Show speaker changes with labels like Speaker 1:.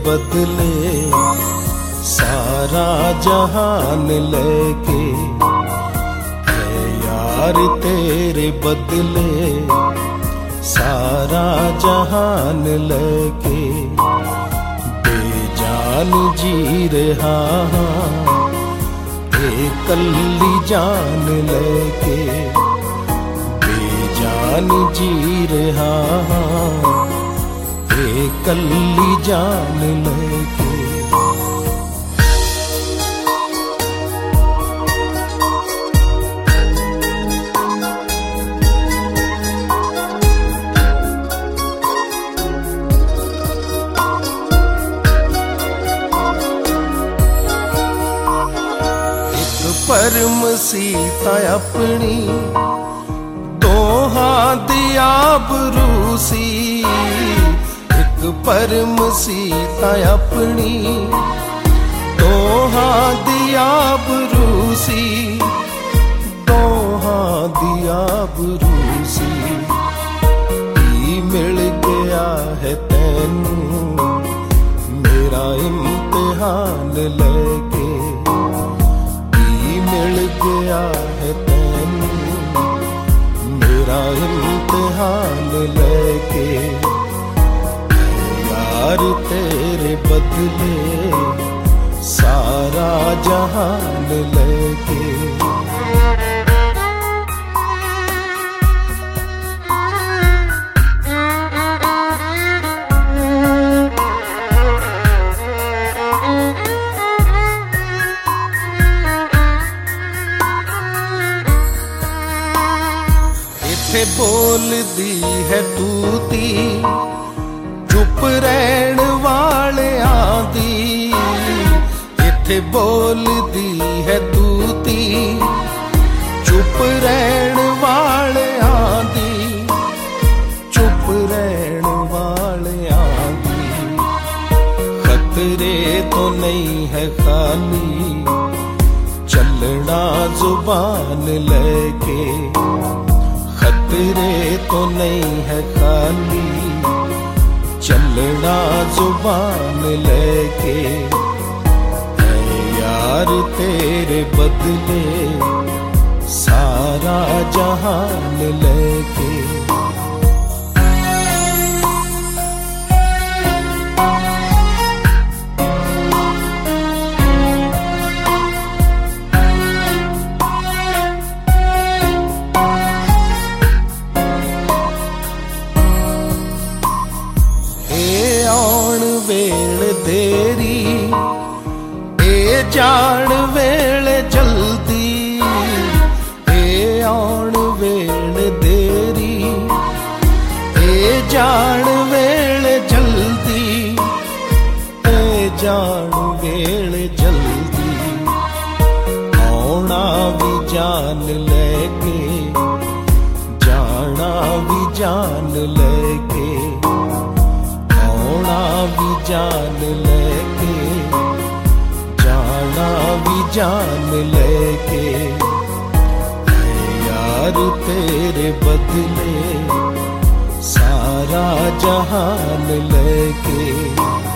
Speaker 1: बदले सारा जहान लेके, है यार तेरे बदले सारा जहान लेके, बेजान जी रहा कल्ली जान लेके, बेजान जी रहा कल्ली जान लेके। परम सीता अपनी दोहां दिया बरूसी, एक परम सीता अपनी दोहां दिया बरूसी, दोहां दिया बरूसी। की मिल गया है तैनू मेरा इम्तिहान लेके, मिल गया है तैनू मेरा इम्तिहान लेके, यार तेरे बदले सारा जहान लेके। बोल दी है तूती चुप रहन वाले आंदी, इथे बोल दी है तूती चुप रहन वाले आंदी, चुप रहन वाले आंदी। खतरे तो नहीं है खाली चलना जुबान लेके, खतरे तो नहीं है खाली चलना जुबान लेके, है यार तेरे बदले सारा जहान लेके। वेल देरी ए जान वेल जल्दी, ए आन वेल देरी ए जान वेल जल्दी, ए जान वेल जल्दी। आना भी जान लेके जाना भी जान लेके, आना भी जान लेके जाना भी जान लेके, यार तेरे बदले सारा जहान लेके।